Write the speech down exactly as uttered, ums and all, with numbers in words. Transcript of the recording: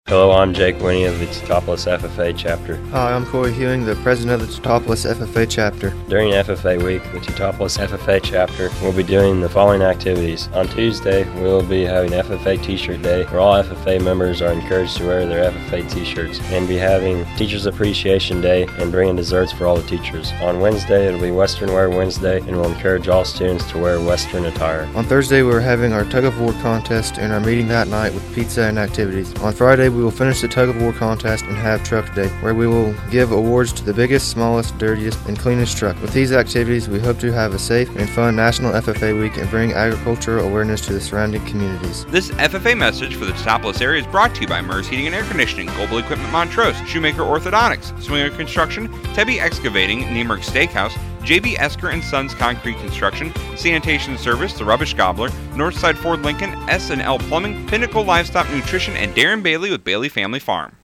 Hello, I'm Jake Winnie of the Teutopolis F F A chapter. Hi, I'm Corey Hewing, the president of the Teutopolis F F A chapter. During F F A week, the Teutopolis F F A chapter will be doing the following activities. On Tuesday, we will be having F F A t-shirt day, where all F F A members are encouraged to wear their F F A t-shirts, and be having Teachers Appreciation Day and bringing desserts for all the teachers. On Wednesday, it'll be Western Wear Wednesday, and we'll encourage all students to wear Western attire. On Thursday, we're having our tug of war contest and our meeting that night with pizza and activities. On Friday, we will finish the tug of war contest and have truck day, where we will give awards to the biggest, smallest, dirtiest, and cleanest truck. With these activities, we hope to have a safe and fun National F F A Week and bring agricultural awareness to the surrounding communities. This F F A message for the Teutopolis area is brought to you by Mers Heating and Air Conditioning, Global Equipment Montrose, Shoemaker Orthodontics, Swinger Construction, Tebby Excavating, Niemerg Steakhouse, J B Esker and Sons Concrete Construction, Sanitation Service, The Rubbish Gobbler, Northside Ford Lincoln, S and L Plumbing, Pinnacle Livestock Nutrition, and Darren Bailey with Bailey Family Farm.